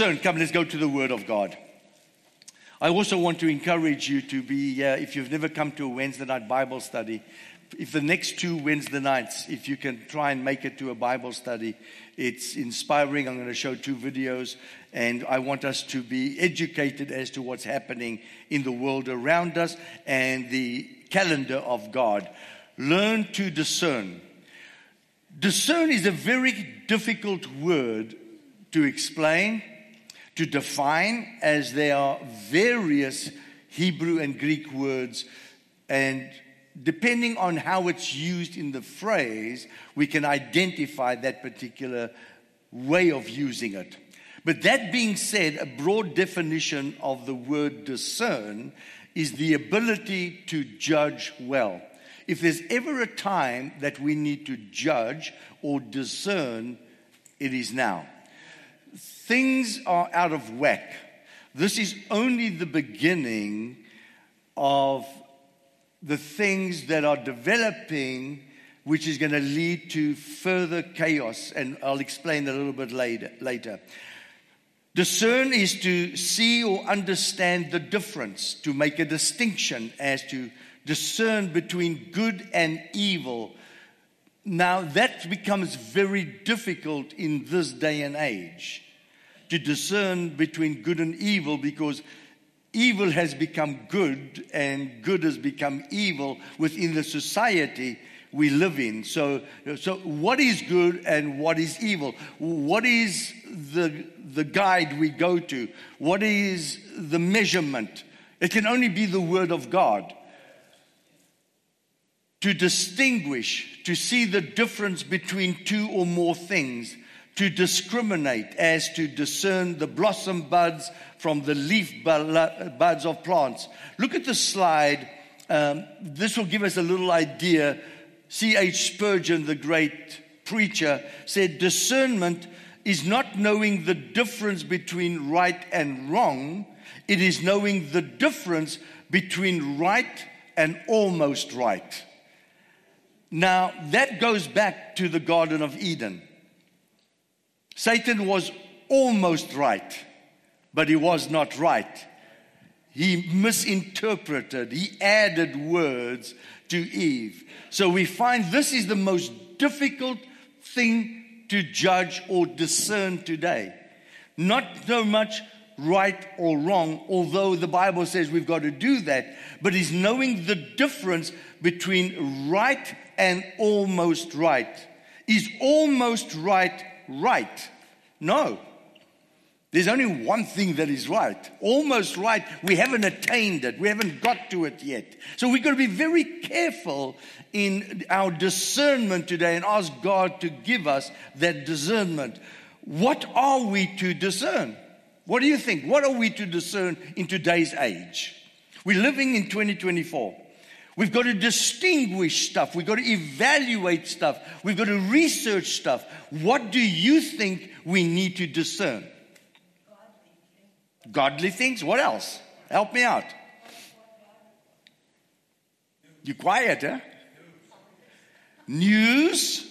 discern. Come, let's go to the Word of God. I also want to encourage you to be, if you've never come to a Wednesday night Bible study, if the next 2 Wednesday nights, if you can try and make it to a Bible study, it's inspiring. I'm going to show 2 videos, and I want us to be educated as to what's happening in the world around us and the calendar of God. Learn to discern. Discern is a very difficult word to explain, to define, as there are various Hebrew and Greek words, and depending on how it's used in the phrase, we can identify that particular way of using it. But that being said, a broad definition of the word discern is the ability to judge well. If there's ever a time that we need to judge or discern, it is now. Things are out of whack. This is only the beginning of the things that are developing, which is going to lead to further chaos, and I'll explain a little bit later. Discern is to see or understand the difference, to make a distinction as to discern between good and evil. Now, that becomes very difficult in this day and age, to discern between good and evil, because evil has become good and good has become evil within the society we live in. So what is good and what is evil? What is the guide we go to? What is the measurement? It can only be the Word of God. To distinguish, to see the difference between 2 or more things, to discriminate, as to discern the blossom buds from the leaf buds of plants. Look at the slide. This will give us a little idea. C.H. Spurgeon, the great preacher, said discernment is not knowing the difference between right and wrong. It is knowing the difference between right and almost right. Now, that goes back to the Garden of Eden. Satan was almost right, but he was not right. He misinterpreted. He added words to Eve. So we find this is the most difficult thing to judge or discern today. Not so much right or wrong, although the Bible says we've got to do that, but is knowing the difference between right and almost right. Is almost right right? No. There's only one thing that is right. Almost right. We haven't attained it. We haven't got to it yet. So we've got to be very careful in our discernment today and ask God to give us that discernment. What are we to discern? What do you think? What are we to discern in today's age? We're living in 2024. We've got to distinguish stuff. We've got to evaluate stuff. We've got to research stuff. What do you think we need to discern? Godly things. What else? Help me out. You're quiet, huh? News.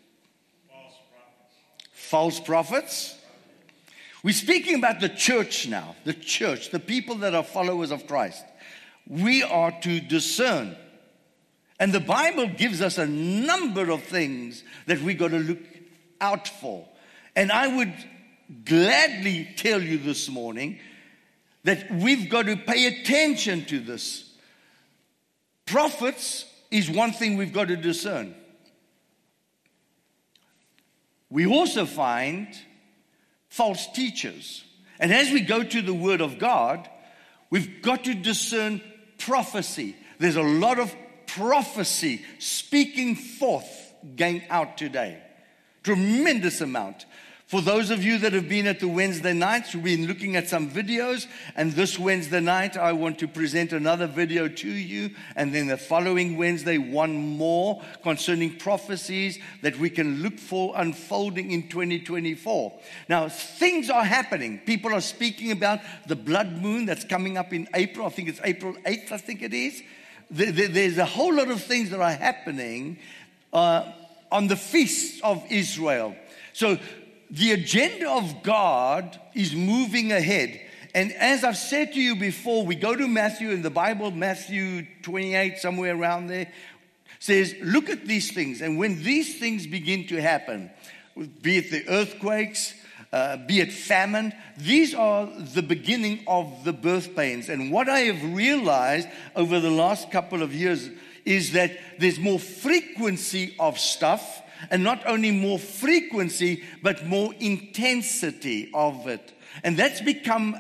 False prophets. We're speaking about the church now. The church, the people that are followers of Christ. We are to discern. And the Bible gives us a number of things that we got to look out for. And I would gladly tell you this morning that we've got to pay attention to this. Prophets is one thing we've got to discern. We also find false teachers. And as we go to the Word of God, we've got to discern prophecy. There's a lot of prophecy speaking forth going out today. Tremendous amount. For those of you that have been at the Wednesday nights, we've been looking at some videos, and this Wednesday night I want to present another video to you, and then the following Wednesday one more concerning prophecies that we can look for unfolding in 2024. Now, things are happening. People are speaking about the blood moon that's coming up in April. I think it's April 8th, I think it is. There's a whole lot of things that are happening on the feasts of Israel. So the agenda of God is moving ahead. And as I've said to you before, we go to Matthew in the Bible, Matthew 28, somewhere around there, says, look at these things. And when these things begin to happen, be it the earthquakes, be it famine, these are the beginning of the birth pains. And what I have realized over the last couple of years is that there's more frequency of stuff, and not only more frequency, but more intensity of it. And that's become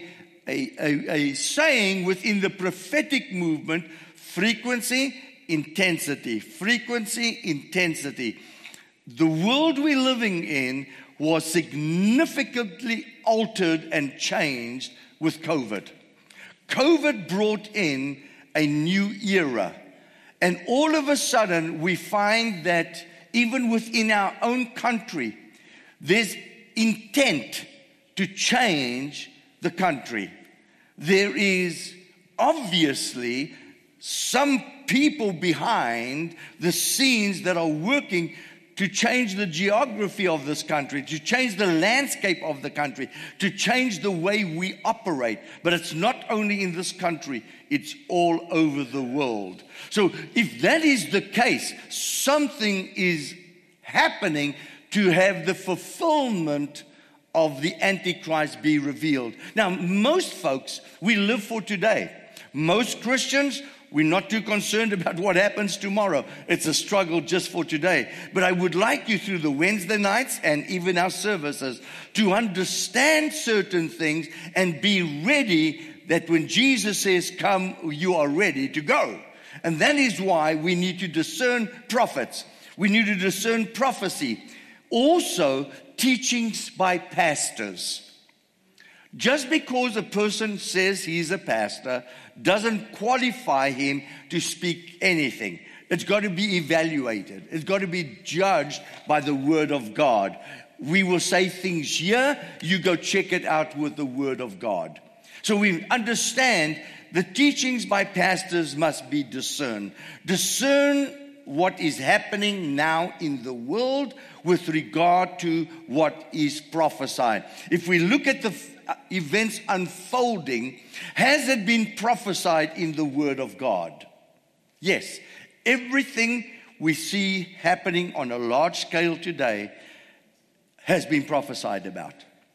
a saying within the prophetic movement: frequency, intensity, frequency, intensity. The world we're living in was significantly altered and changed with COVID. COVID brought in a new era. And all of a sudden, we find that even within our own country, there's intent to change the country. There is obviously some people behind the scenes that are working to change the geography of this country, to change the landscape of the country, to change the way we operate. But it's not only in this country, it's all over the world. So if that is the case, something is happening to have the fulfillment of the Antichrist be revealed. Now, most folks, we live for today. Most Christians, we're not too concerned about what happens tomorrow. It's a struggle just for today. But I would like you through the Wednesday nights and even our services to understand certain things and be ready that when Jesus says, come, you are ready to go. And that is why we need to discern prophets. We need to discern prophecy. Also, teachings by pastors. Just because a person says he's a pastor doesn't qualify him to speak anything. It's got to be evaluated. It's got to be judged by the Word of God. We will say things here, you go check it out with the Word of God. So we understand the teachings by pastors must be discerned. Discern what is happening now in the world with regard to what is prophesied. If we look at the events unfolding, has it been prophesied in the Word of God? Yes. Everything we see happening on a large scale today has been prophesied about.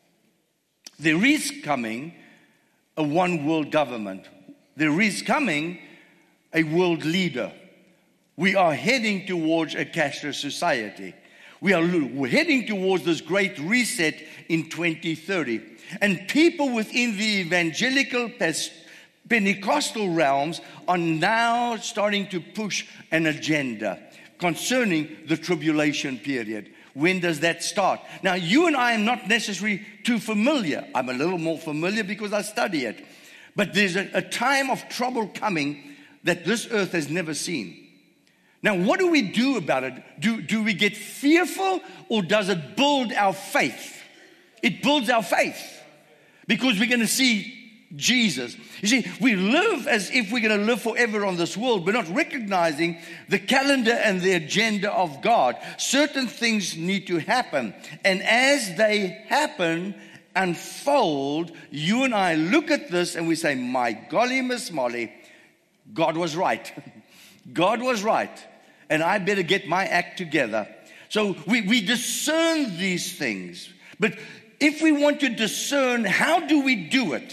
There is coming a one world government. There is coming a world leader. We are heading towards a cashless society. We're heading towards this great reset in 2030. And people within the evangelical Pentecostal realms are now starting to push an agenda concerning the tribulation period. When does that start? Now, you and I are not necessarily too familiar. I'm a little more familiar because I study it. But there's a time of trouble coming that this earth has never seen. Now, what do we do about it? Do we get fearful, or does it build our faith? It builds our faith because we're going to see Jesus. You see, we live as if we're going to live forever on this world, but not recognizing the calendar and the agenda of God. Certain things need to happen. And as they happen, unfold, you and I look at this and we say, my golly, Miss Molly, God was right. God was right. And I better get my act together. So we discern these things. But if we want to discern, how do we do it?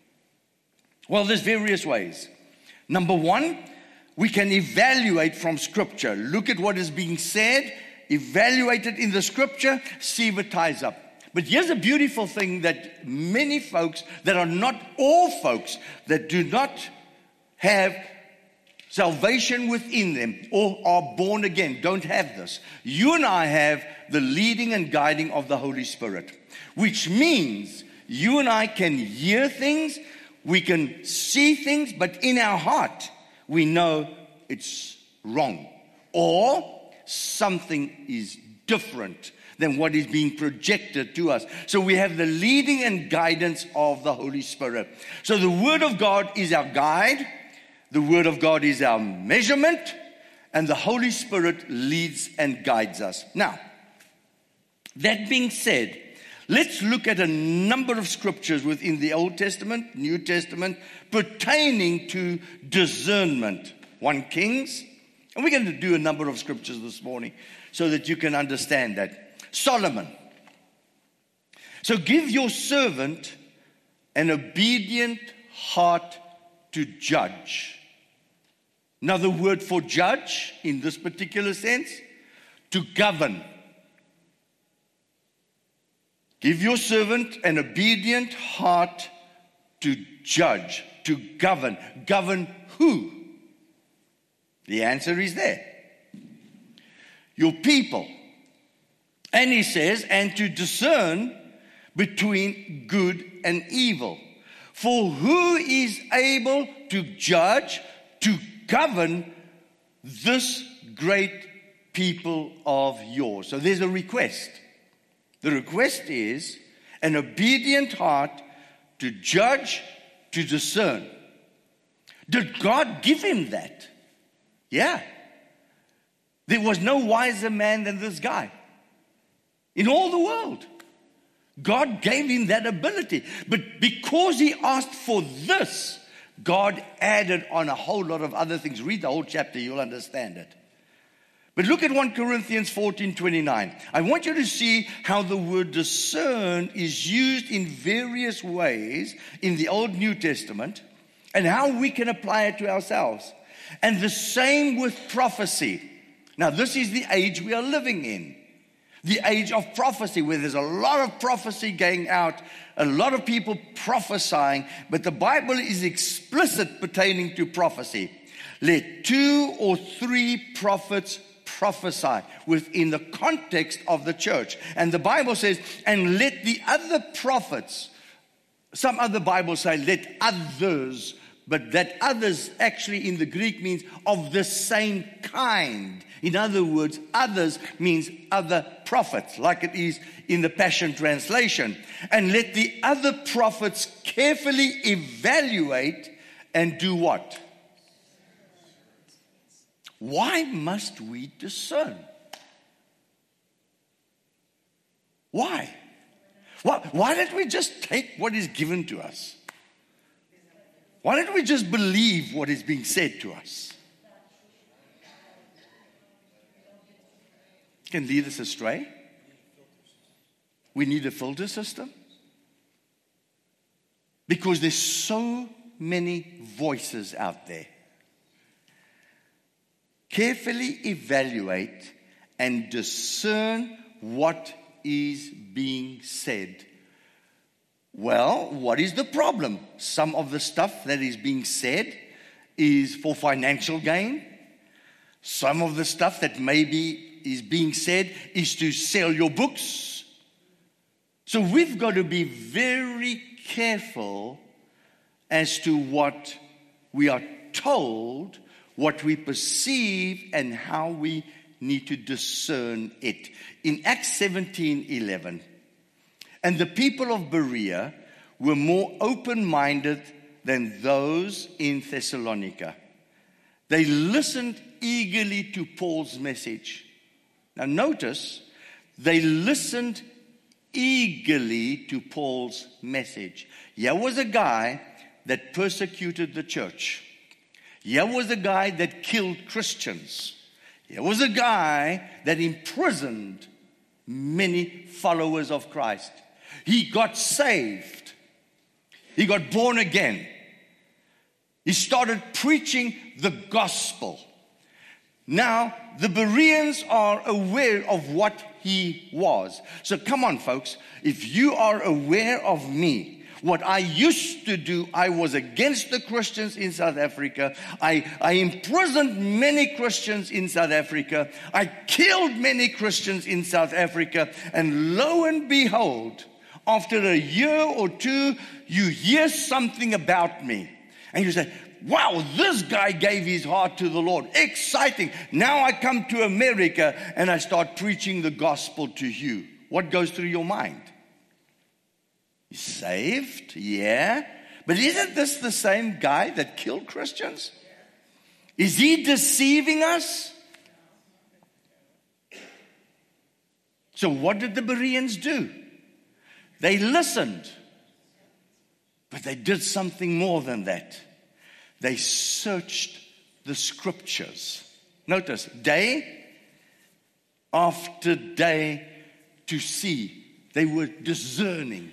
Well, there's various ways. Number one, we can evaluate from Scripture. Look at what is being said, evaluate it in the Scripture, see if it ties up. But here's a beautiful thing that many folks, that are not all folks, that do not have salvation within them or are born again, don't have this. You and I have the leading and guiding of the Holy Spirit, which means you and I can hear things, we can see things, but in our heart, we know it's wrong or something is different than what is being projected to us. So we have the leading and guidance of the Holy Spirit. So the Word of God is our guide. The Word of God is our measurement, and the Holy Spirit leads and guides us. Now, That being said, let's look at a number of scriptures within the Old Testament, New Testament, pertaining to discernment. 1 Kings, and we're going to do a number of scriptures this morning so that you can understand that. Solomon. So give your servant an obedient heart to judge. Another word for judge in this particular sense, to govern. Give your servant an obedient heart to judge, to govern. Govern who? The answer is there. Your people. And he says, and to discern between good and evil. For who is able to judge, to govern this great people of yours? So there's a request. The request is an obedient heart to judge, to discern. Did God give him that? Yeah. There was no wiser man than this guy in all the world. God gave him that ability. But because he asked for this, God added on a whole lot of other things. Read the whole chapter, you'll understand it. But look at 1 Corinthians 14:29. I want you to see how the word discern is used in various ways in the Old New Testament and how we can apply it to ourselves. And the same with prophecy. Now, this is the age we are living in. The age of prophecy, where there's a lot of prophecy going out, a lot of people prophesying, but the Bible is explicit pertaining to prophecy. Let 2 or 3 prophets prophesy within the context of the church. And the Bible says, and let the other prophets, some other Bibles say, let others, but that others actually in the Greek means of the same kind. In other words, others means other prophets, like it is in the Passion Translation. And let the other prophets carefully evaluate and do what? Why must we discern? Why? Why don't we just take what is given to us? Why don't we just believe what is being said to us? It can lead us astray. We need a filter system. Because there's so many voices out there. Carefully evaluate and discern what is being said. Well, what is the problem? Some of the stuff that is being said is for financial gain. Some of the stuff that maybe is being said is to sell your books. So we've got to be very careful as to what we are told, what we perceive, and how we need to discern it. In Acts 17:11, and the people of Berea were more open-minded than those in Thessalonica. They listened eagerly to Paul's message. Now notice, they listened eagerly to Paul's message. Here was a guy that persecuted the church. Here was a guy that killed Christians. Here was a guy that imprisoned many followers of Christ. He got saved. He got born again. He started preaching the gospel. Now, the Bereans are aware of what he was. So come on, folks. If you are aware of me, what I used to do, I was against the Christians in South Africa. I imprisoned many Christians in South Africa. I killed many Christians in South Africa. And lo and behold, after a year or two, you hear something about me. And you say, wow, this guy gave his heart to the Lord. Exciting. Now I come to America and I start preaching the gospel to you. What goes through your mind? He's saved, yeah. But isn't this the same guy that killed Christians? Is he deceiving us? So what did the Bereans do? They listened. But they did something more than that. They searched the scriptures. Notice, day after day to see. They were discerning.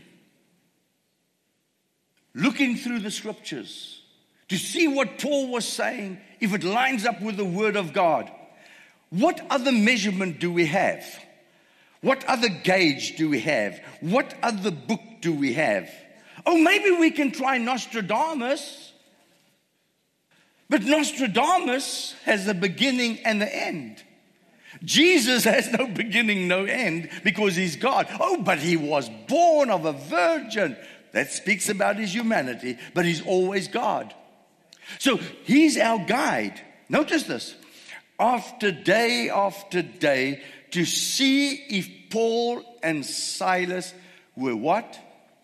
Looking through the scriptures to see what Paul was saying, if it lines up with the word of God. What other measurement do we have? What other gauge do we have? What other book do we have? Oh, maybe we can try Nostradamus. But Nostradamus has a beginning and an end. Jesus has no beginning, no end, because he's God. Oh, but he was born of a virgin. That speaks about his humanity, but he's always God. So he's our guide. Notice this. After day, to see if Paul and Silas were what?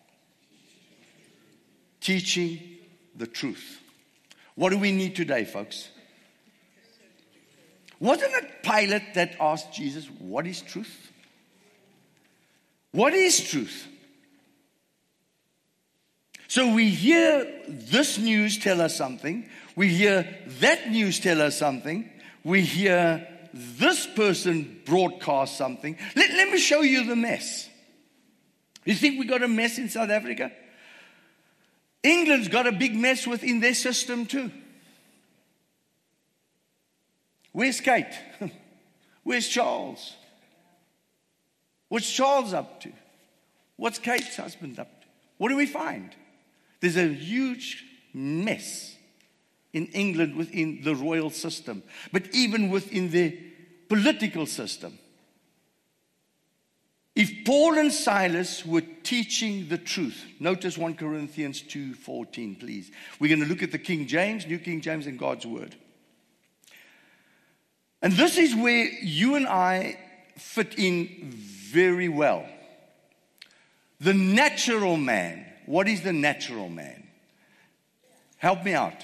Teaching the truth. What do we need today, folks? Wasn't it Pilate that asked Jesus, what is truth? What is truth? So we hear this news tell us something. We hear that news tell us something. We hear this person broadcast something. Let me show you the mess. You think we got a mess in South Africa? England's got a big mess within their system too. Where's Kate? Where's Charles? What's Charles up to? What's Kate's husband up to? What do we find? There's a huge mess in England within the royal system, but even within the political system. If Paul and Silas were teaching the truth, notice 1 Corinthians 2:14, please. We're going to look at the King James, New King James, and God's Word. And this is where you and I fit in very well. The natural man. What is the natural man? Help me out.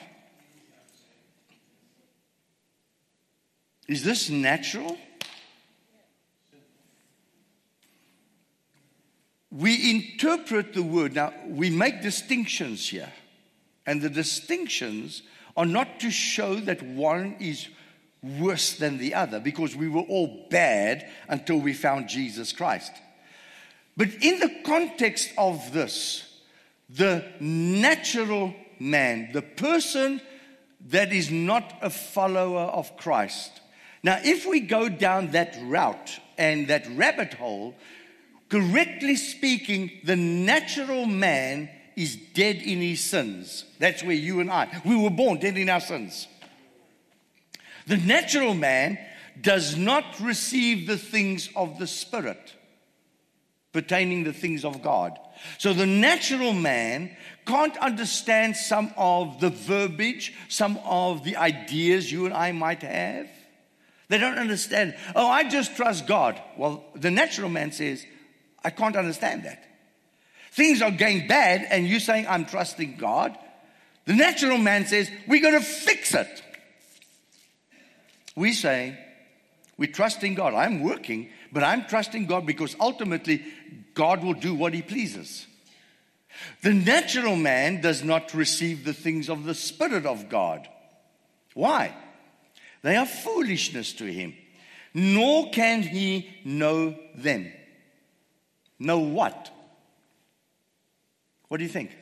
Is this natural? We interpret the word. Now, we make distinctions here. And the distinctions are not to show that one is worse than the other, because we were all bad until we found Jesus Christ. But in the context of this, the natural man, the person that is not a follower of Christ. Now, if we go down that route and that rabbit hole, correctly speaking, the natural man is dead in his sins. That's where you and I, we were born dead in our sins. The natural man does not receive the things of the Spirit, pertaining the things of God. So the natural man can't understand some of the verbiage, some of the ideas you and I might have. They don't understand. Oh, I just trust God. Well, the natural man says, I can't understand that. Things are going bad and you're saying, I'm trusting God. The natural man says, we're going to fix it. We say, we're trusting God. I'm working, but I'm trusting God because ultimately God will do what he pleases. The natural man does not receive the things of the Spirit of God. Why? They are foolishness to him, nor can he know them. Know what? What do you think?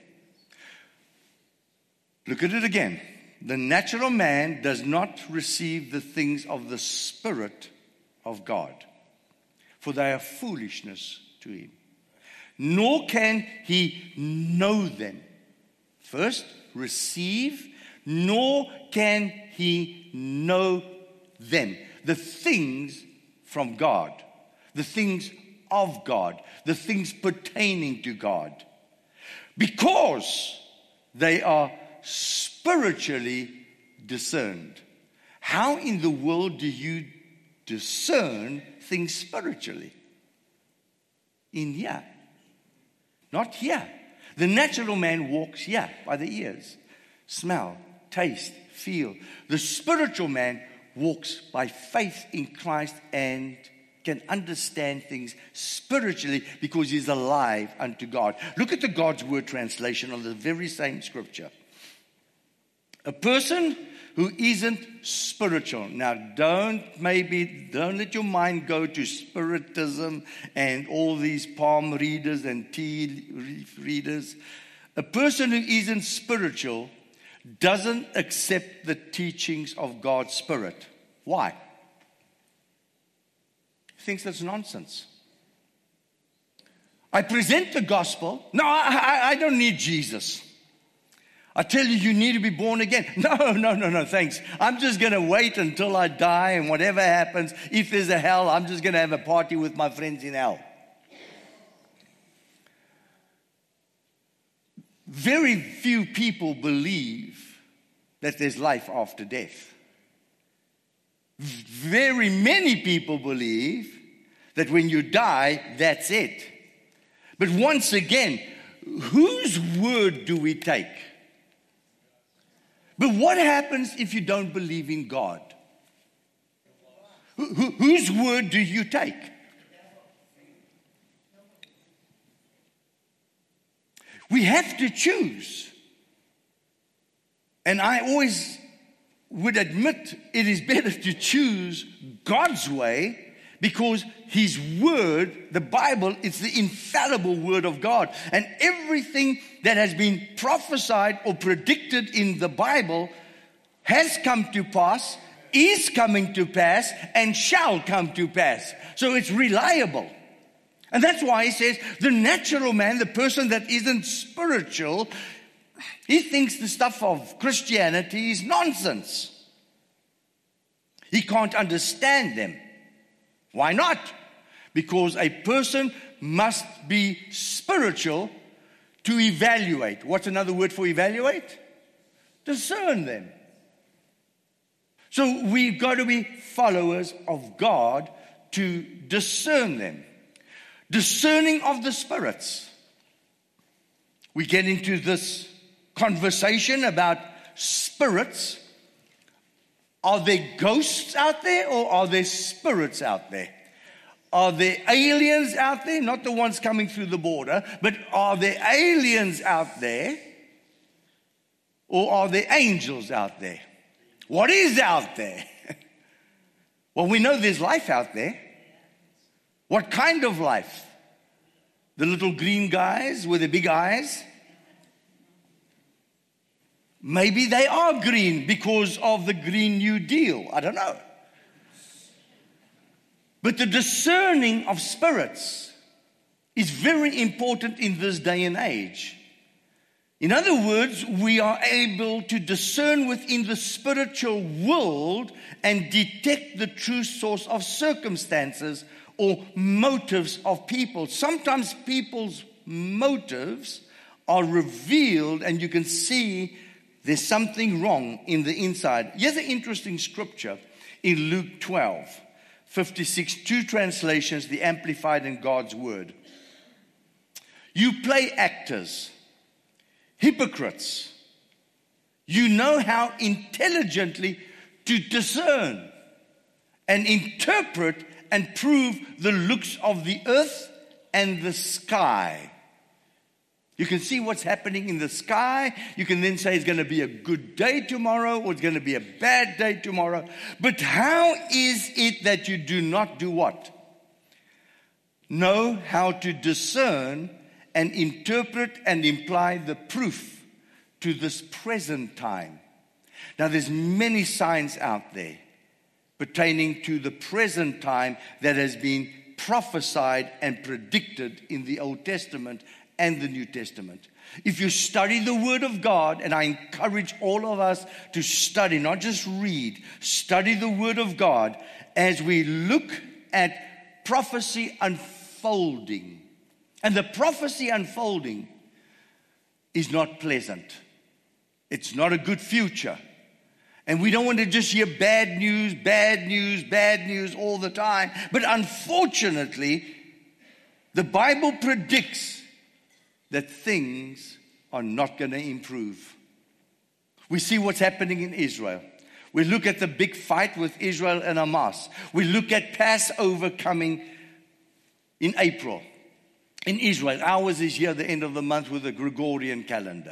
Look at it again. The natural man does not receive the things of the Spirit of God, for they are foolishness to him. Nor can he know them. First, receive, nor can he know them. The things from God, the things of God, the things pertaining to God. Because they are spiritually discerned. How in the world do you discern things spiritually? In here. Not here. The natural man walks here by the ears. Smell, taste, feel. The spiritual man walks by faith in Christ and can understand things spiritually because he's alive unto God. Look at the God's Word translation on the very same scripture. A person who isn't spiritual. Now, don't let your mind go to spiritism and all these palm readers and tea readers. A person who isn't spiritual doesn't accept the teachings of God's Spirit. Why? He thinks that's nonsense. I present the gospel. No, I don't need Jesus. I tell you, you need to be born again. No, thanks. I'm just going to wait until I die, and whatever happens, if there's a hell, I'm just going to have a party with my friends in hell. Very few people believe that there's life after death. Very many people believe that when you die, that's it. But once again, whose word do we take? But what happens if you don't believe in God? Whose word do you take? We have to choose. And I always would admit it is better to choose God's way, because His Word, the Bible, it's the infallible Word of God. And everything that has been prophesied or predicted in the Bible has come to pass, is coming to pass, and shall come to pass. So it's reliable. And that's why he says the natural man, the person that isn't spiritual, he thinks the stuff of Christianity is nonsense. He can't understand them. Why not? Because a person must be spiritual to evaluate. What's another word for evaluate? Discern them. So we've got to be followers of God to discern them. Discerning of the spirits. We get into this conversation about spirits. Are there ghosts out there, or are there spirits out there? Are there aliens out there? Not the ones coming through the border, but are there aliens out there? Or are there angels out there? What is out there? Well, we know there's life out there. What kind of life? The little green guys with the big eyes? Maybe they are green because of the Green New Deal. I don't know. But the discerning of spirits is very important in this day and age. In other words, we are able to discern within the spiritual world and detect the true source of circumstances or motives of people. Sometimes people's motives are revealed and you can see there's something wrong in the inside. Here's an interesting scripture in Luke 12:56. Two translations, the Amplified and God's Word. You play actors, hypocrites. You know how intelligently to discern and interpret and prove the looks of the earth and the sky. You can see what's happening in the sky. You can then say it's going to be a good day tomorrow or it's going to be a bad day tomorrow. But how is it that you do not do what? Know how to discern and interpret and imply the proof to this present time. Now there's many signs out there pertaining to the present time that has been prophesied and predicted in the Old Testament and the New Testament. If you study the Word of God, and I encourage all of us to study, not just read, study the Word of God as we look at prophecy unfolding. And the prophecy unfolding is not pleasant. It's not a good future. And we don't want to just hear bad news all the time. But unfortunately, the Bible predicts that things are not going to improve. We see what's happening in Israel. We look at the big fight with Israel and Hamas. We look at Passover coming in April in Israel. Ours is here at the end of the month with the Gregorian calendar.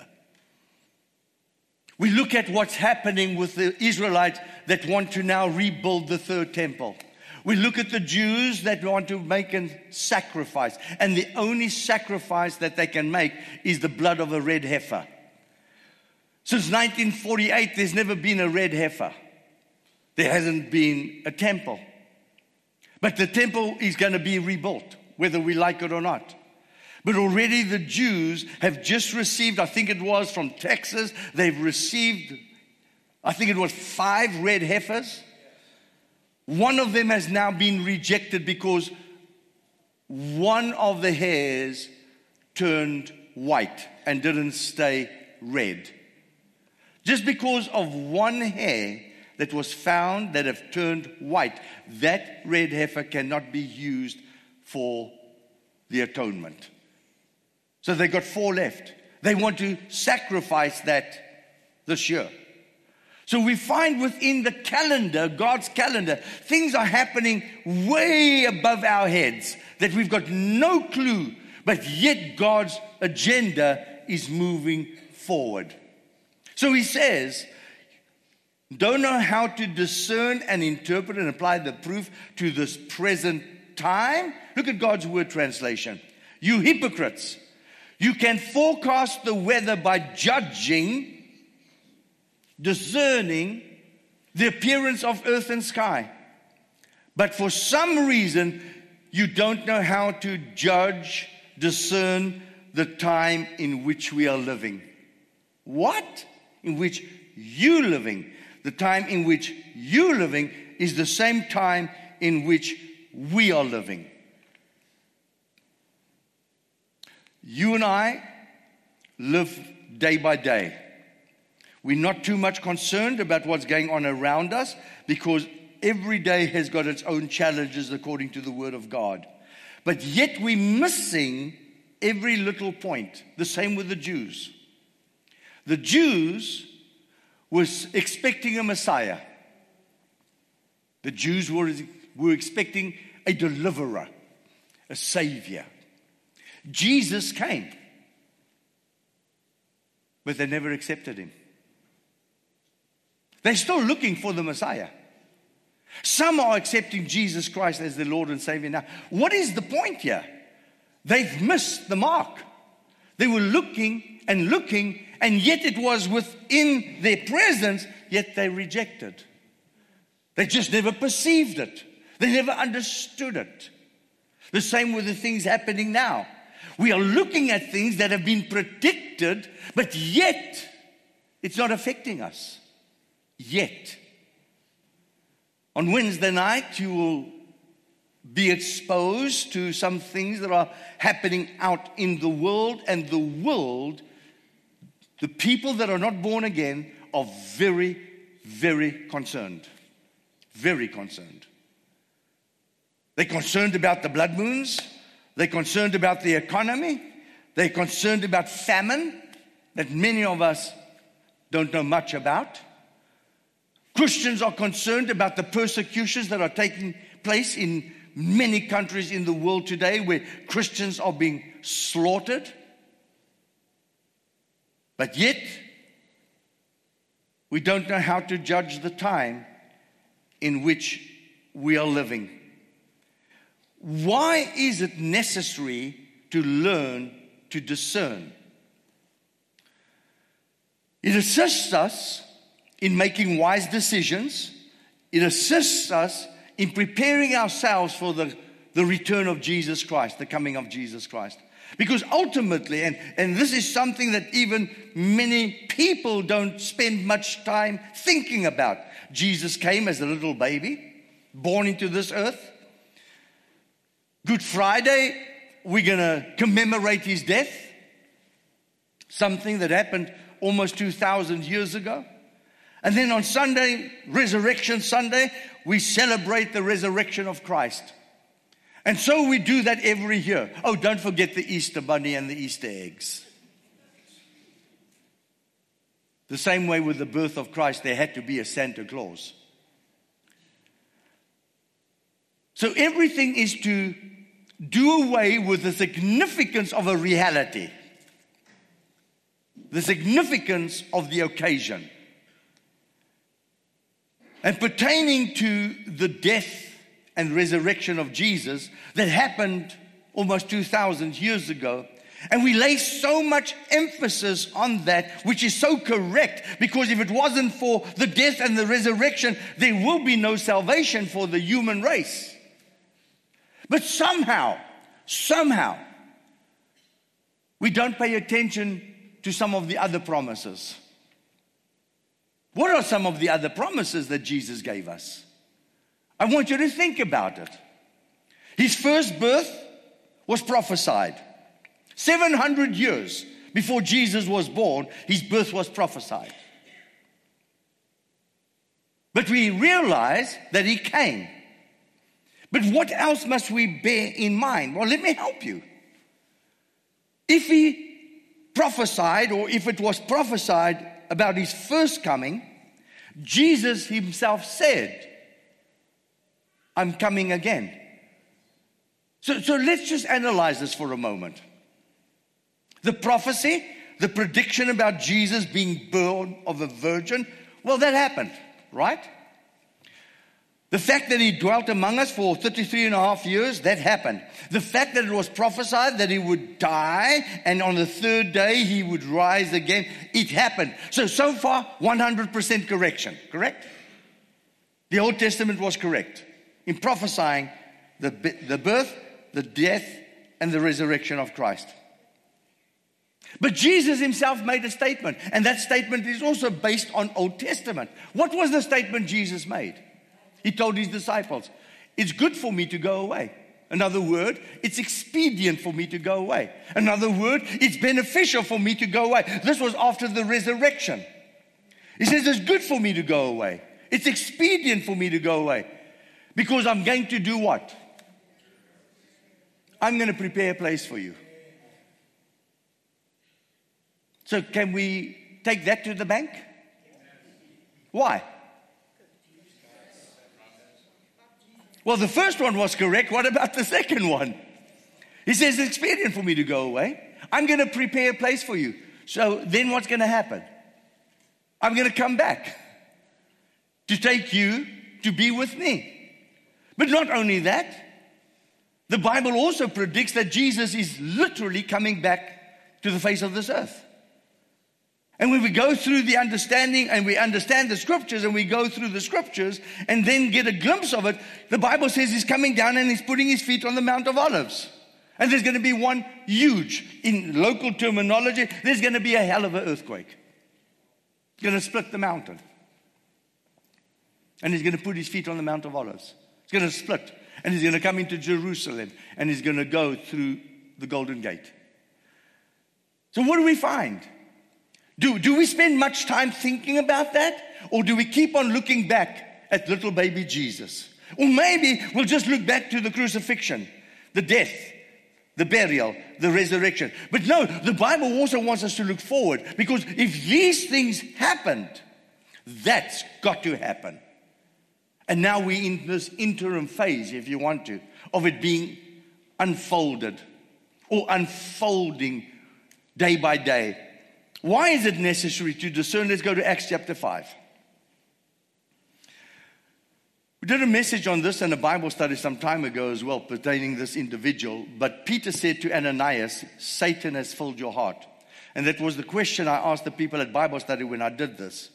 We look at what's happening with the Israelites that want to now rebuild the third temple. We look at the Jews that want to make a sacrifice. And the only sacrifice that they can make is the blood of a red heifer. Since 1948, there's never been a red heifer. There hasn't been a temple. But the temple is going to be rebuilt, whether we like it or not. But already the Jews have just received, I think it was from Texas, they've received, I think it was 5 red heifers. One of them has now been rejected because one of the hairs turned white and didn't stay red. Just because of one hair that was found that have turned white, that red heifer cannot be used for the atonement. So they got 4 left. They want to sacrifice that this year. So we find within the calendar, God's calendar, things are happening way above our heads that we've got no clue, but yet God's agenda is moving forward. So he says, don't know how to discern and interpret and apply the proof to this present time. Look at God's word translation. You hypocrites, you can forecast the weather by judging, discerning the appearance of earth and sky. But for some reason, you don't know how to judge, discern the time in which we are living. What? In which you're living. The time in which you're living is the same time in which we are living. You and I live day by day. We're not too much concerned about what's going on around us because every day has got its own challenges according to the Word of God. But yet we're missing every little point. The same with the Jews. The Jews was expecting a Messiah. The Jews were expecting a deliverer, a Savior. Jesus came, but they never accepted him. They're still looking for the Messiah. Some are accepting Jesus Christ as their Lord and Savior now. What is the point here? They've missed the mark. They were looking, and yet it was within their presence, yet they rejected. They just never perceived it. They never understood it. The same with the things happening now. We are looking at things that have been predicted, but yet it's not affecting us. Yet. On Wednesday night, you will be exposed to some things that are happening out in the world, and the world, the people that are not born again, are very, very concerned. Very concerned. They're concerned about the blood moons. They're concerned about the economy. They're concerned about famine that many of us don't know much about. Christians are concerned about the persecutions that are taking place in many countries in the world today where Christians are being slaughtered. But yet, we don't know how to judge the time in which we are living. Why is it necessary to learn to discern? It assists us in making wise decisions. It assists us in preparing ourselves for the return of Jesus Christ, the coming of Jesus Christ. Because ultimately, and this is something that even many people don't spend much time thinking about. Jesus came as a little baby, born into this earth. Good Friday, we're going to commemorate his death. Something that happened almost 2,000 years ago. And then on Sunday, Resurrection Sunday, we celebrate the resurrection of Christ. And so we do that every year. Oh, don't forget the Easter bunny and the Easter eggs. The same way with the birth of Christ, there had to be a Santa Claus. So everything is to do away with the significance of a reality, the significance of the occasion. And pertaining to the death and resurrection of Jesus that happened almost 2,000 years ago, and we lay so much emphasis on that, which is so correct, because if it wasn't for the death and the resurrection, there will be no salvation for the human race. But somehow, we don't pay attention to some of the other promises. What are some of the other promises that Jesus gave us? I want you to think about it. His first birth was prophesied. 700 years before Jesus was born, his birth was prophesied. But we realize that he came. But what else must we bear in mind? Well, let me help you. If he prophesied, or if it was prophesied about his first coming, Jesus himself said, I'm coming again. So let's just analyze this for a moment. The prophecy, the prediction about Jesus being born of a virgin, well, that happened, right? The fact that he dwelt among us for 33 and a half years, that happened. The fact that it was prophesied that he would die and on the third day he would rise again, it happened. So far, 100% correction, correct? The Old Testament was correct in prophesying the birth, the death, and the resurrection of Christ. But Jesus himself made a statement, and that statement is also based on Old Testament. What was the statement Jesus made? He told his disciples, it's good for me to go away. Another word, it's expedient for me to go away. Another word, it's beneficial for me to go away. This was after the resurrection. He says, it's good for me to go away. It's expedient for me to go away. Because I'm going to do what? I'm going to prepare a place for you. So can we take that to the bank? Why? Well, the first one was correct. What about the second one? He says, it's expedient for me to go away. I'm going to prepare a place for you. So then what's going to happen? I'm going to come back to take you to be with me. But not only that, the Bible also predicts that Jesus is literally coming back to the face of this earth. And when we go through the understanding and we understand the scriptures and we go through the scriptures and then get a glimpse of it, the Bible says he's coming down and he's putting his feet on the Mount of Olives. And there's going to be one huge, in local terminology, there's going to be a hell of an earthquake. It's going to split the mountain. And he's going to put his feet on the Mount of Olives. It's going to split. And he's going to come into Jerusalem and he's going to go through the Golden Gate. So what do we find? Do we spend much time thinking about that? Or do we keep on looking back at little baby Jesus? Or maybe we'll just look back to the crucifixion, the death, the burial, the resurrection. But no, the Bible also wants us to look forward, because if these things happened, that's got to happen. And now we're in this interim phase, if you want to, of it being unfolded or unfolding day by day. Why is it necessary to discern? Let's go to Acts chapter 5. We did a message on this in a Bible study some time ago as well, pertaining to this individual. But Peter said to Ananias, Satan has filled your heart. And that was the question I asked the people at Bible study when I did this.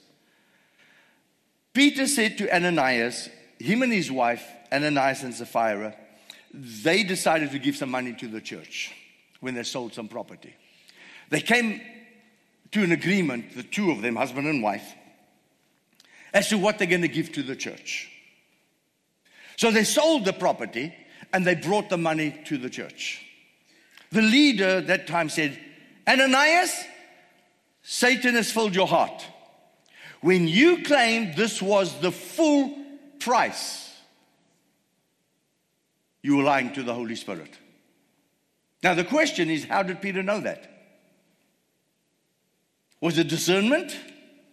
Peter said to Ananias, him and his wife, Ananias and Sapphira, they decided to give some money to the church when they sold some property. They came to an agreement, the two of them, husband and wife, as to what they're going to give to the church. So they sold the property and they brought the money to the church. The leader at that time said, Ananias, Satan has filled your heart. When you claimed this was the full price, you were lying to the Holy Spirit. Now the question is, how did Peter know that? Was it discernment?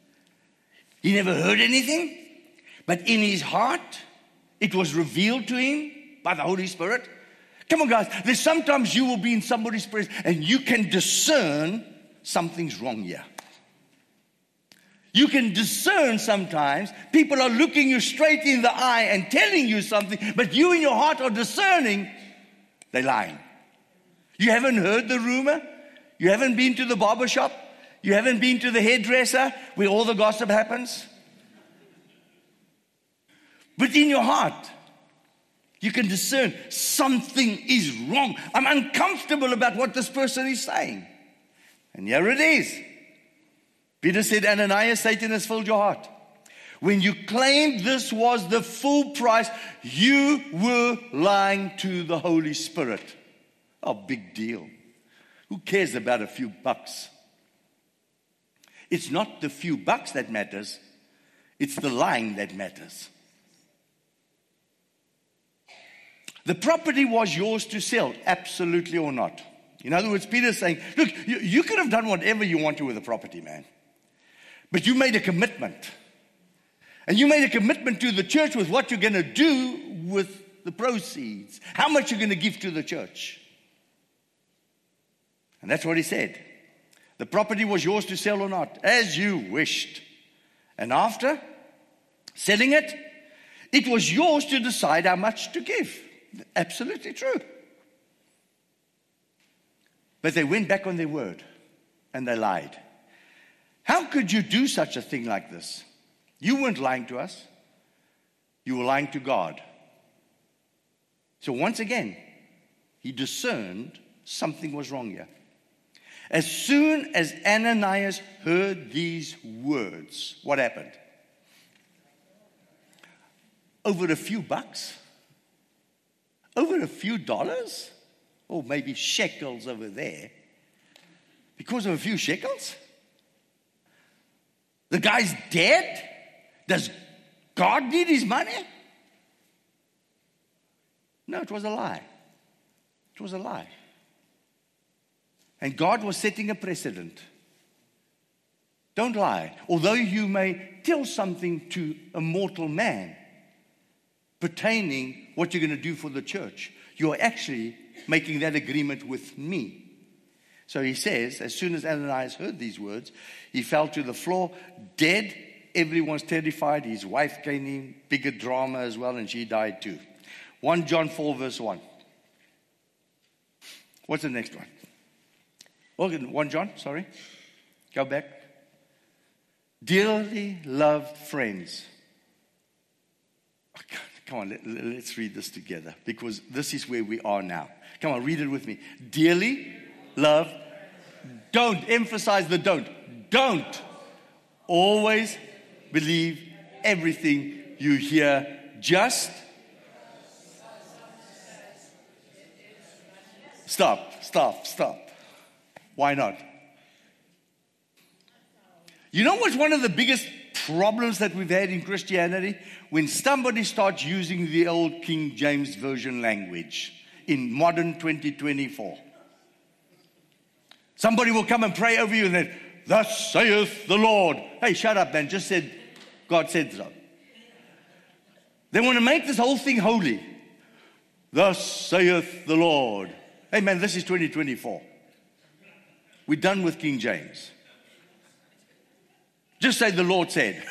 He never heard anything, but in his heart, it was revealed to him by the Holy Spirit. Come on, guys. There's sometimes you will be in somebody's presence and you can discern something's wrong here. You can discern sometimes people are looking you straight in the eye and telling you something, but you in your heart are discerning they're lying. You haven't heard the rumor. You haven't been to the barber shop. You haven't been to the hairdresser where all the gossip happens. But in your heart, you can discern something is wrong. I'm uncomfortable about what this person is saying. And here it is. Peter said, Ananias, Satan has filled your heart. When you claimed this was the full price, you were lying to the Holy Spirit. Oh, big deal. Who cares about a few bucks? It's not the few bucks that matters. It's the lying that matters. The property was yours to sell, absolutely or not. In other words, Peter's saying, look, you could have done whatever you wanted with the property, man. But you made a commitment. And you made a commitment to the church with what you're going to do with the proceeds. How much you're going to give to the church. And that's what he said. The property was yours to sell or not, as you wished. And after selling it, it was yours to decide how much to give. Absolutely true. But they went back on their word and they lied. How could you do such a thing like this? You weren't lying to us. You were lying to God. So once again, he discerned something was wrong here. As soon as Ananias heard these words, what happened? Over a few bucks? Over a few dollars? Or maybe shekels over there. Because of a few shekels? The guy's dead? Does God need his money? No, it was a lie. It was a lie. And God was setting a precedent. Don't lie. Although you may tell something to a mortal man pertaining what you're going to do for the church, you're actually making that agreement with me. So he says, as soon as Ananias heard these words, he fell to the floor, dead. Everyone's terrified. His wife came in, bigger drama as well, and she died too. 1 John 4 verse 1. What's the next one? 1 John, sorry. Go back. Dearly loved friends. Come on, let's read this together, because this is where we are now. Come on, read it with me. Dearly loved. Don't emphasize the don't. Don't always believe everything you hear. Just stop. Why not? You know what's one of the biggest problems that we've had in Christianity? When somebody starts using the old King James Version language in modern 2024. Somebody will come and pray over you and then, thus saith the Lord. Hey, shut up, man. Just said, God said so. They want to make this whole thing holy. Thus saith the Lord. Hey, man, this is 2024. We're done with King James. Just say the Lord said.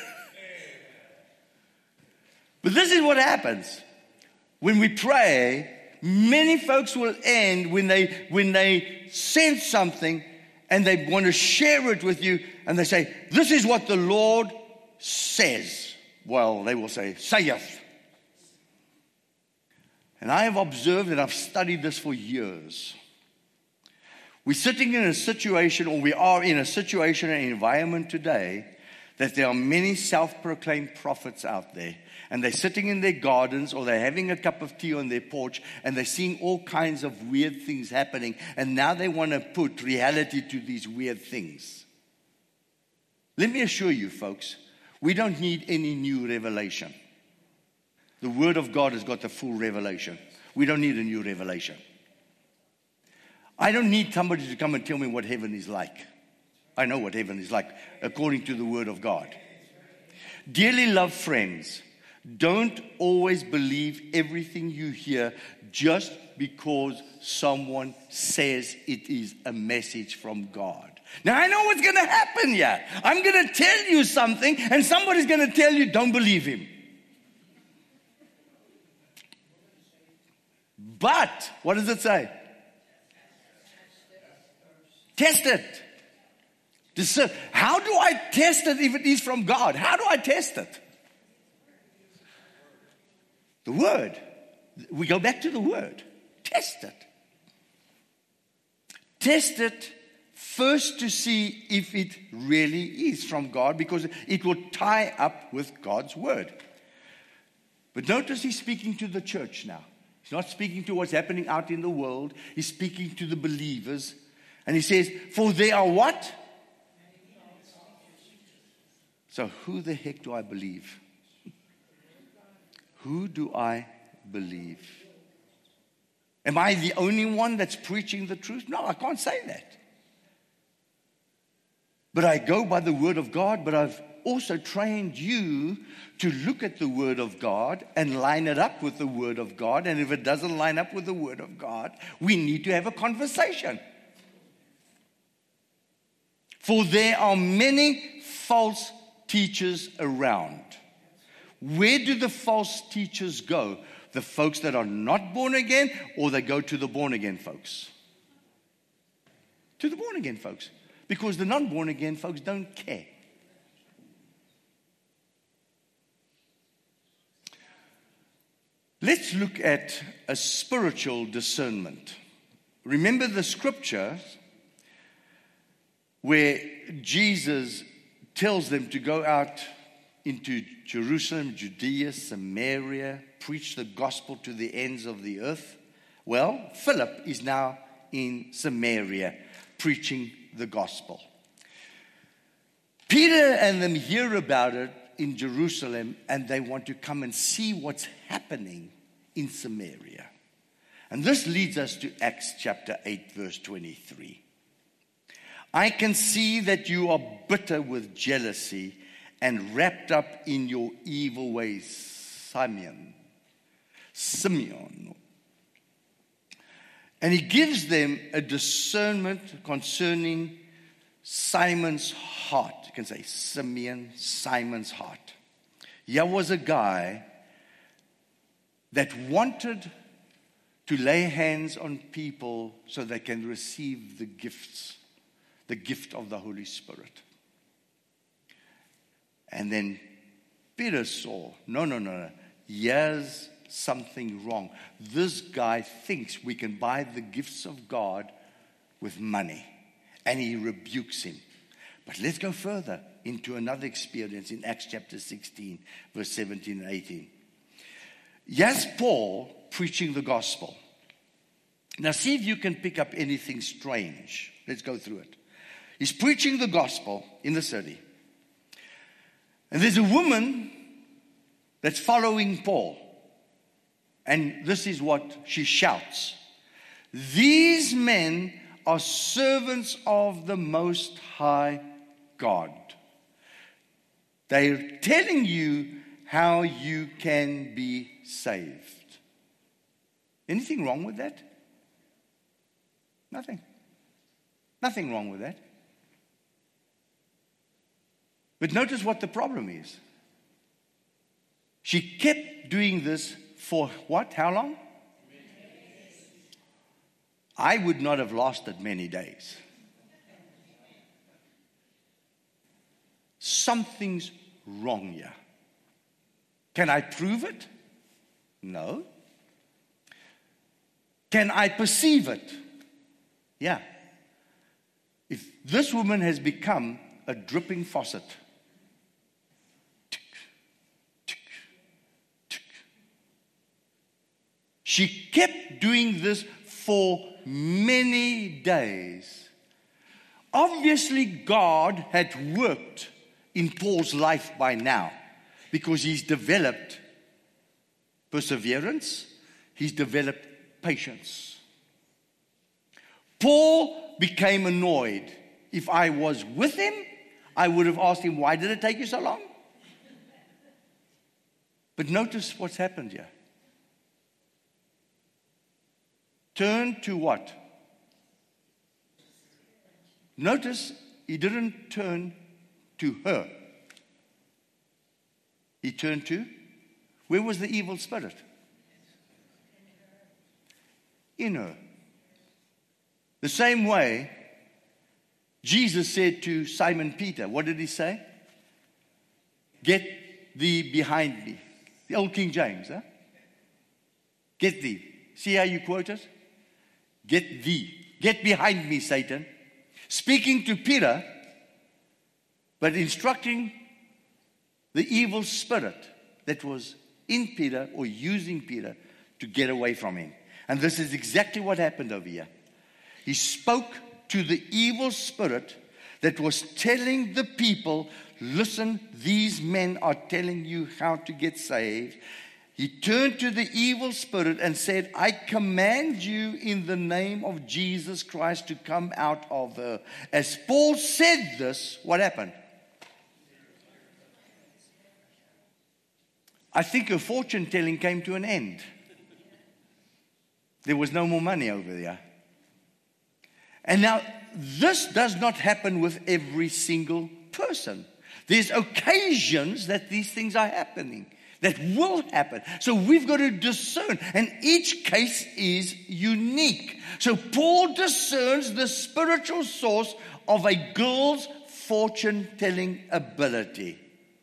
But this is what happens. When we pray, many folks will end when they sense something and they want to share it with you and they say, this is what the Lord says. Well, they will say, saith. And I have observed and I've studied this for years. We're sitting in a situation, or we are in a situation and environment today, that there are many self-proclaimed prophets out there. And they're sitting in their gardens, or they're having a cup of tea on their porch, and they're seeing all kinds of weird things happening. And now they want to put reality to these weird things. Let me assure you, folks, we don't need any new revelation. The Word of God has got the full revelation. We don't need a new revelation. I don't need somebody to come and tell me what heaven is like. I know what heaven is like according to the Word of God. Dearly loved friends, don't always believe everything you hear just because someone says it is a message from God. Now, I know what's going to happen here. I'm going to tell you something, and somebody's going to tell you, don't believe him. But, what does it say? Test it. How do I test it if it is from God? How do I test it? The Word. We go back to the Word. Test it. Test it first to see if it really is from God, because it will tie up with God's Word. But notice he's speaking to the church now. He's not speaking to what's happening out in the world. He's speaking to the believers. And he says, for they are what? So who the heck do I believe? Who do I believe? Am I the only one that's preaching the truth? No, I can't say that. But I go by the Word of God, but I've also trained you to look at the Word of God and line it up with the Word of God. And if it doesn't line up with the Word of God, we need to have a conversation. For there are many false teachers around. Where do the false teachers go? The folks that are not born again, or they go to the born again folks? To the born again folks. Because the non-born again folks don't care. Let's look at a spiritual discernment. Remember the scripture where Jesus tells them to go out into Jerusalem, Judea, Samaria, preach the gospel to the ends of the earth. Well, Philip is now in Samaria preaching the gospel. Peter and them hear about it in Jerusalem, and they want to come and see what's happening in Samaria. And this leads us to Acts chapter 8, verse 23. I can see that you are bitter with jealousy and wrapped up in your evil ways, Simeon. And he gives them a discernment concerning Simon's heart. You can say Simeon, Simon's heart. Here was a guy that wanted to lay hands on people so they can receive the gifts, the gift of the Holy Spirit. And then Peter saw, no. Here's something wrong. This guy thinks we can buy the gifts of God with money. And he rebukes him. But let's go further into another experience in Acts chapter 16, verse 17 and 18. Here's Paul preaching the gospel. Now see if you can pick up anything strange. Let's go through it. He's preaching the gospel in the city. And there's a woman that's following Paul. And this is what she shouts. These men are servants of the Most High God. They're telling you how you can be saved. Anything wrong with that? Nothing. Nothing wrong with that. But notice what the problem is. She kept doing this for what? How long? I would not have lasted many days. Something's wrong here. Can I prove it? No. Can I perceive it? Yeah. If this woman has become a dripping faucet, she kept doing this for many days. Obviously, God had worked in Paul's life by now because he's developed perseverance, he's developed patience. Paul became annoyed. If I was with him, I would have asked him, why did it take you so long? But notice what's happened here. Turn to what? Notice he didn't turn to her. He turned to, where was the evil spirit? In her. The same way, Jesus said to Simon Peter, what did he say? Get thee behind me. The old King James, huh? Get thee. See how you quote it? Get thee. Get behind me, Satan. Speaking to Peter, but instructing the evil spirit that was in Peter or using Peter to get away from him. And this is exactly what happened over here. He spoke to the evil spirit that was telling the people, listen, these men are telling you how to get saved. He turned to the evil spirit and said, I command you in the name of Jesus Christ to come out of her. As Paul said this, what happened? I think her fortune telling came to an end. There was no more money over there. And now, this does not happen with every single person. There's occasions that these things are happening, that will happen. So we've got to discern. And each case is unique. So Paul discerns the spiritual source of a girl's fortune-telling ability.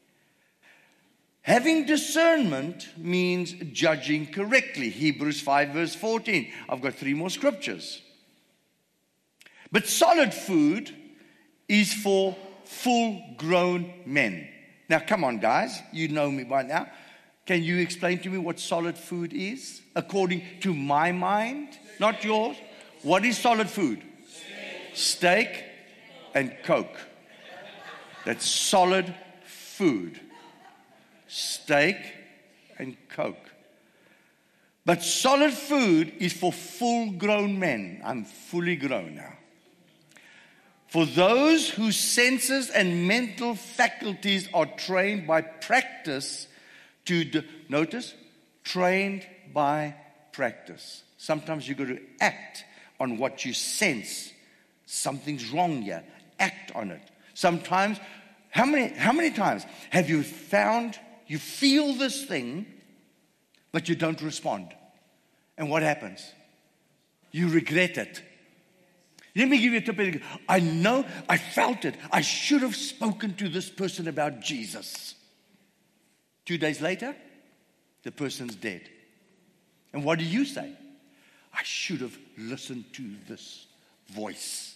Having discernment means judging correctly. Hebrews 5 verse 14. I've got 3 more scriptures. But solid food is for full-grown men. Now, come on, guys. You know me by now. Can you explain to me what solid food is? According to my mind, not yours. What is solid food? Steak and Coke. That's solid food. Steak and Coke. But solid food is for full-grown men. I'm fully grown now. For those whose senses and mental faculties are trained by practice notice, trained by practice. Sometimes you've got to act on what you sense. Something's wrong here. Act on it. Sometimes, how many times have you found you feel this thing, but you don't respond? And what happens? You regret it. Let me give you a tip. I know, I felt it. I should have spoken to this person about Jesus. 2 days later, the person's dead. And what do you say? I should have listened to this voice.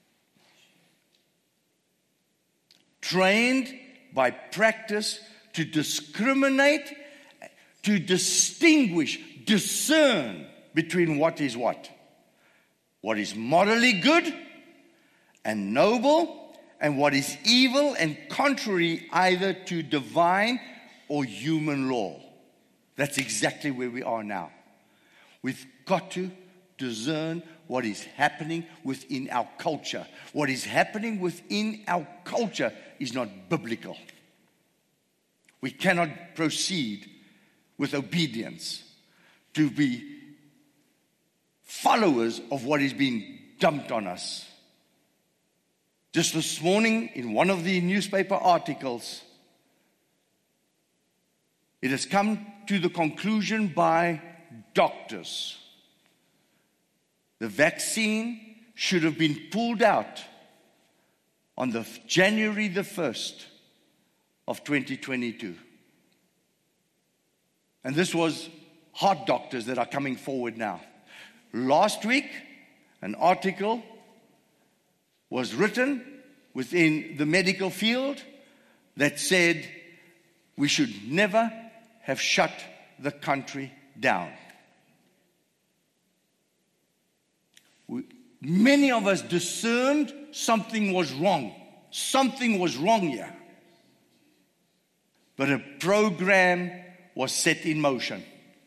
Trained by practice to discriminate, to distinguish, discern between what is what. What is morally good and noble, and what is evil and contrary either to divine or human law. That's exactly where we are now. We've got to discern what is happening within our culture. What is happening within our culture is not biblical. We cannot proceed with obedience to be followers of what is being dumped on us. Just this morning, in one of the newspaper articles, it has come to the conclusion by doctors. The vaccine should have been pulled out on the January the 1st of 2022. And this was heart doctors that are coming forward now. Last week, an article was written within the medical field that said we should never have shut the country down. Many of us discerned something was wrong. Something was wrong here. But a program was set in motion.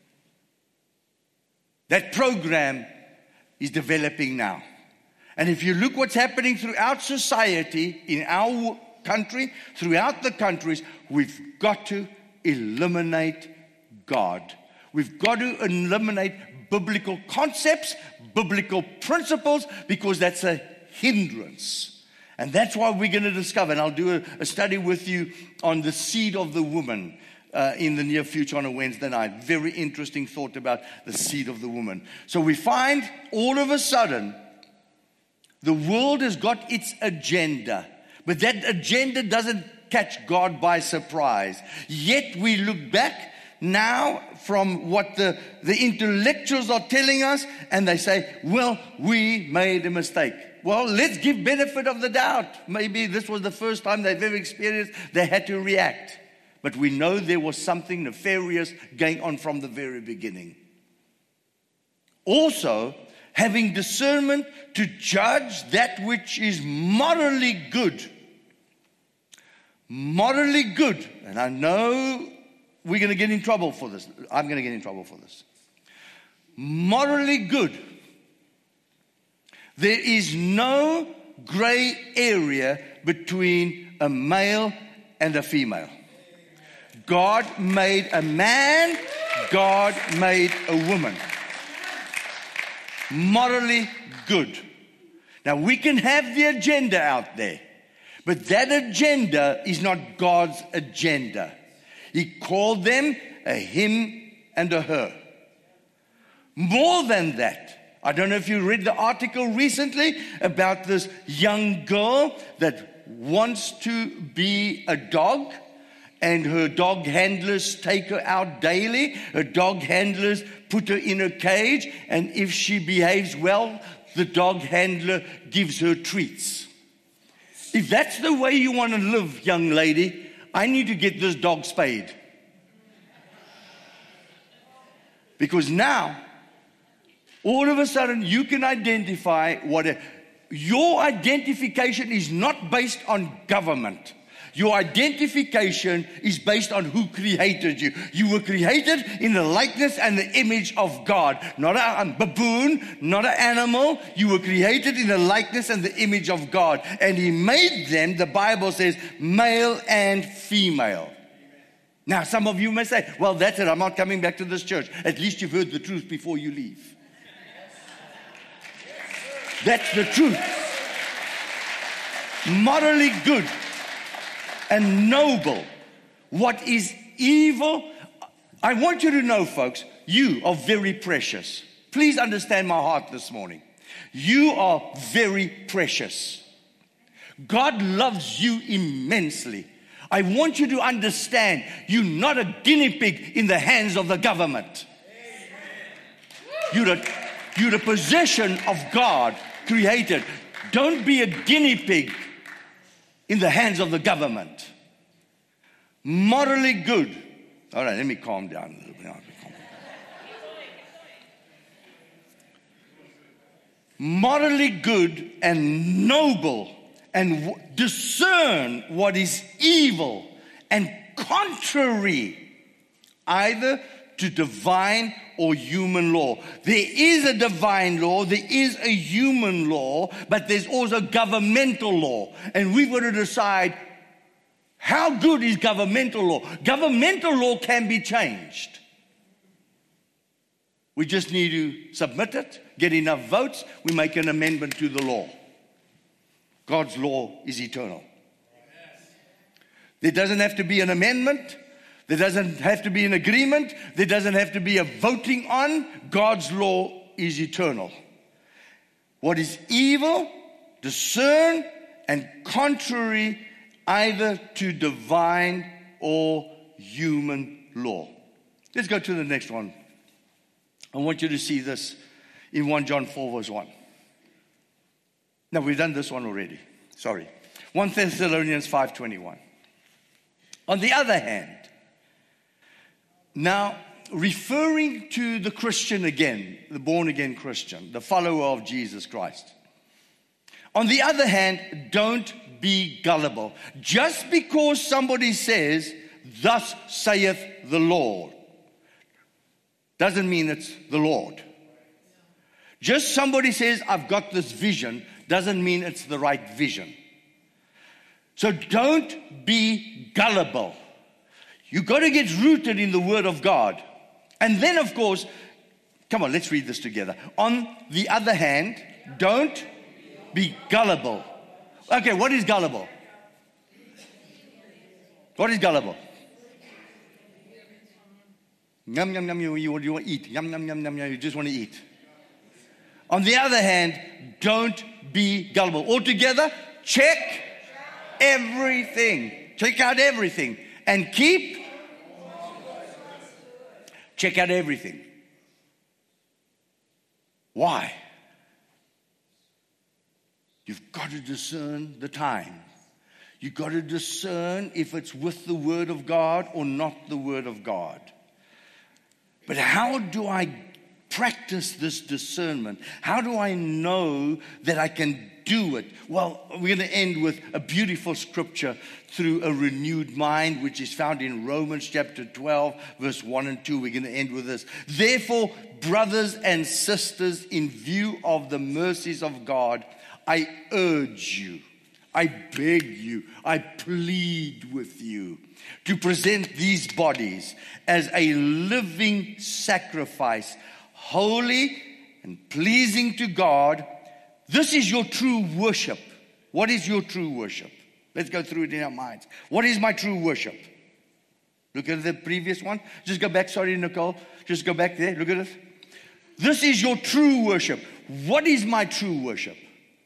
That program is developing now. And if you look what's happening throughout society, in our country, throughout the countries, we've got to eliminate God. We've got to eliminate biblical concepts, biblical principles, because that's a hindrance. And that's why we're going to discover, and I'll do a study with you on the seed of the woman in the near future on a Wednesday night. Very interesting thought about the seed of the woman. So we find all of a sudden the world has got its agenda, but that agenda doesn't catch God by surprise. Yet we look back now from what the intellectuals are telling us, and they say, well, we made a mistake. Well, let's give benefit of the doubt. Maybe this was the first time they've ever experienced, they had to react. But we know there was something nefarious going on from the very beginning. Also, having discernment to judge that which is morally good. Morally good. And I know we're going to get in trouble for this. I'm going to get in trouble for this. Morally good. There is no gray area between a male and a female. God made a man. God made a woman. Morally good. Now we can have the agenda out there, but that agenda is not God's agenda. He called them a him and a her. More than that, I don't know if you read the article recently about this young girl that wants to be a dog, and her dog handlers take her out daily. Her dog handlers put her in a cage, and if she behaves well, the dog handler gives her treats. If that's the way you want to live, young lady, I need to get this dog spayed. Because now, all of a sudden, you can identify your identification is not based on government. Your identification is based on who created you. You were created in the likeness and the image of God. Not a baboon, not an animal. You were created in the likeness and the image of God. And He made them, the Bible says, male and female. Now, some of you may say, well, that's it. I'm not coming back to this church. At least you've heard the truth before you leave. That's the truth. Morally good and noble. What is evil? I want you to know, folks, you are very precious. Please understand my heart this morning. You are very precious. God loves you immensely. I want you to understand you're not a guinea pig in the hands of the government. You're the possession of God created. Don't be a guinea pig in the hands of the government. Morally good. All right, let me calm down a little bit. Morally good and noble, and discern what is evil and contrary either to divine or human law. There is a divine law, there is a human law, but there's also governmental law. And we've got to decide, how good is governmental law? Governmental law can be changed. We just need to submit it, get enough votes, we make an amendment to the law. God's law is eternal. There doesn't have to be an amendment. There doesn't have to be an agreement. There doesn't have to be a voting on. God's law is eternal. What is evil, discern, and contrary either to divine or human law. Let's go to the next one. I want you to see this in 1 John 4 verse 1. No, we've done this one already. Sorry. 1 Thessalonians 5:21. On the other hand, now referring to the Christian again, the born-again Christian, the follower of Jesus Christ. On the other hand, don't be gullible. Just because somebody says, thus saith the Lord, doesn't mean it's the Lord. Just somebody says, I've got this vision, doesn't mean it's the right vision. So don't be gullible. You've got to get rooted in the Word of God. And then, of course, come on, let's read this together. On the other hand, don't be gullible. Okay, what is gullible? What is gullible? Yum, yum, yum, you want to eat. Yum, yum, yum, yum, yum, you just want to eat. On the other hand, don't be gullible. Altogether, check everything. Check out everything. And check out everything. Why? You've got to discern the time. You've got to discern if it's with the Word of God or not the Word of God. But how do I practice this discernment? How do I know that I can do it? Well, we're going to end with a beautiful scripture through a renewed mind, which is found in Romans chapter 12, verse 1 and 2. We're going to end with this. Therefore, brothers and sisters, in view of the mercies of God, I urge you, I beg you, I plead with you to present these bodies as a living sacrifice, holy and pleasing to God. This is your true worship. What is your true worship? Let's go through it in our minds. What is my true worship? Look at the previous one. Just go back. Sorry, Nicole. Just go back there. Look at it. This is your true worship. What is my true worship?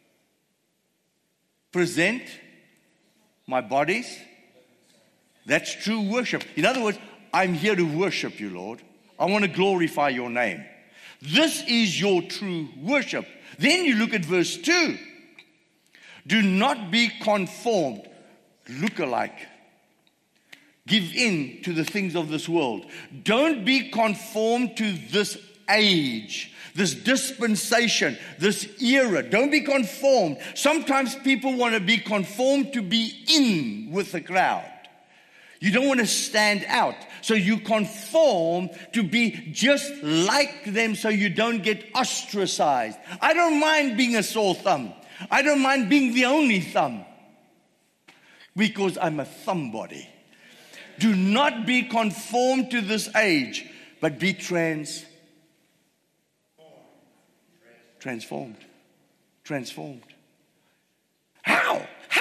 Present my bodies. That's true worship. In other words, I'm here to worship you, Lord. I want to glorify your name. This is your true worship. Then you look at verse 2. Do not be conformed, look alike. Give in to the things of this world. Don't be conformed to this age, this dispensation, this era. Don't be conformed. Sometimes people want to be conformed to be in with the crowd. You don't want to stand out. So you conform to be just like them so you don't get ostracized. I don't mind being a sore thumb. I don't mind being the only thumb because I'm a thumb body. Do not be conformed to this age, but be transformed. How?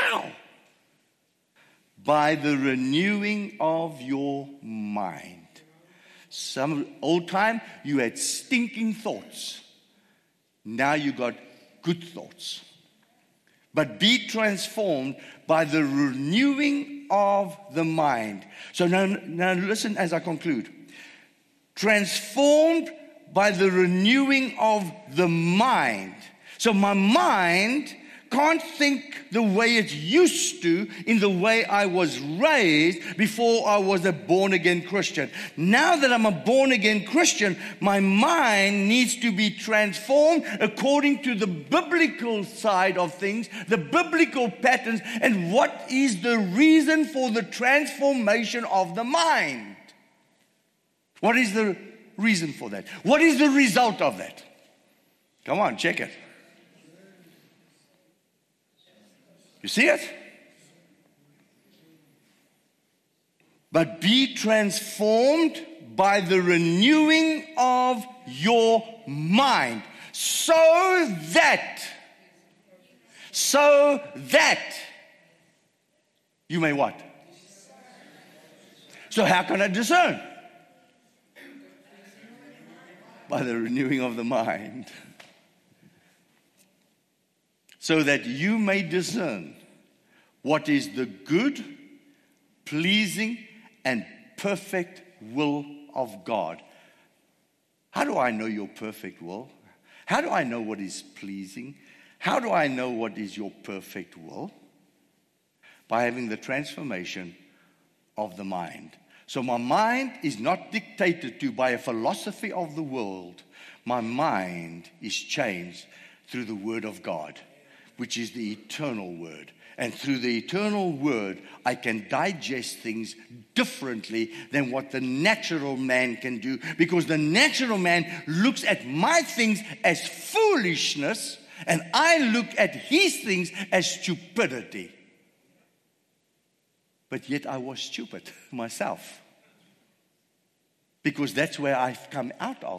By the renewing of your mind. Some old time, you had stinking thoughts. Now you got good thoughts. But be transformed by the renewing of the mind. So now listen as I conclude. Transformed by the renewing of the mind. So my mind can't think the way it used to in the way I was raised before I was a born-again Christian. Now that I'm a born-again Christian, my mind needs to be transformed according to the biblical side of things, the biblical patterns, and what is the reason for the transformation of the mind? What is the reason for that? What is the result of that? Come on, check it. You see it? But be transformed by the renewing of your mind, so that you may what? So how can I discern? By the renewing of the mind. So that you may discern what is the good, pleasing, and perfect will of God. How do I know your perfect will? How do I know what is pleasing? How do I know what is your perfect will? By having the transformation of the mind. So my mind is not dictated to by a philosophy of the world. My mind is changed through the Word of God, which is the eternal Word. And through the eternal Word, I can digest things differently than what the natural man can do. Because the natural man looks at my things as foolishness, and I look at his things as stupidity. But yet I was stupid myself. because that's where I've come out of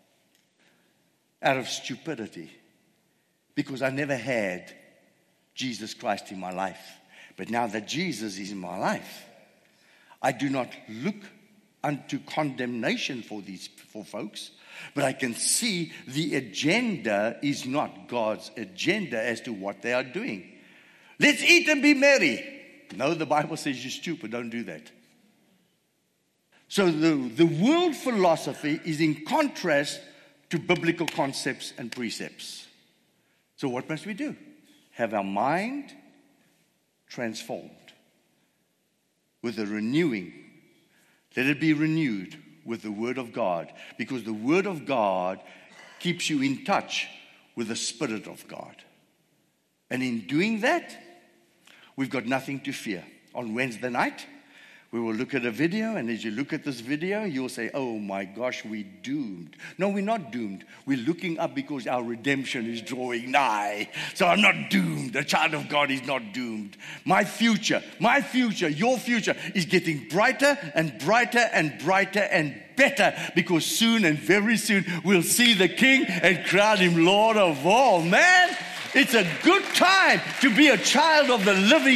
stupidity, because I never had Jesus Christ in my life. But now that Jesus is in my life, I do not look unto condemnation for folks, but I can see the agenda is not God's agenda as to what they are doing. Let's eat and be merry. No, the Bible says you're stupid, don't do that. So the world philosophy is in contrast to biblical concepts and precepts. So what must we do? Have our mind transformed with a renewing. Let it be renewed with the Word of God, because the Word of God keeps you in touch with the Spirit of God. And in doing that, we've got nothing to fear. On Wednesday night, we will look at a video, and as you look at this video, you'll say, oh my gosh, we're doomed. No, we're not doomed. We're looking up because our redemption is drawing nigh. So I'm not doomed. A child of God is not doomed. My future, your future is getting brighter and brighter and brighter and better, because soon and very soon we'll see the King and crown him Lord of all. Man, it's a good time to be a child of the living